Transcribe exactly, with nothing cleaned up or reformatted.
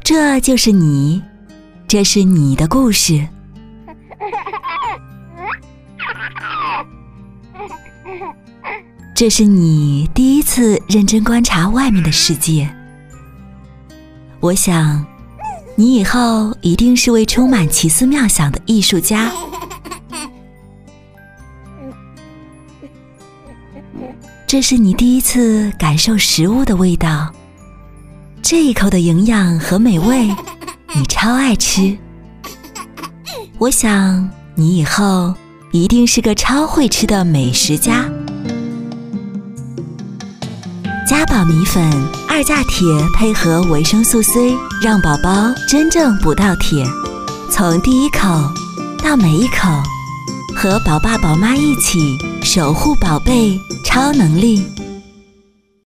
这就是你，这是你的故事。这是你第一次认真观察外面的世界。我想，你以后一定是位充满奇思妙想的艺术家。这是你第一次感受食物的味道，这一口的营养和美味，你超爱吃。我想，你以后一定是个超会吃的美食家。家宝米粉二价铁配合维生素 C， 让宝宝真正补到铁。从第一口到每一口，和宝爸宝妈一起守护宝贝超能力。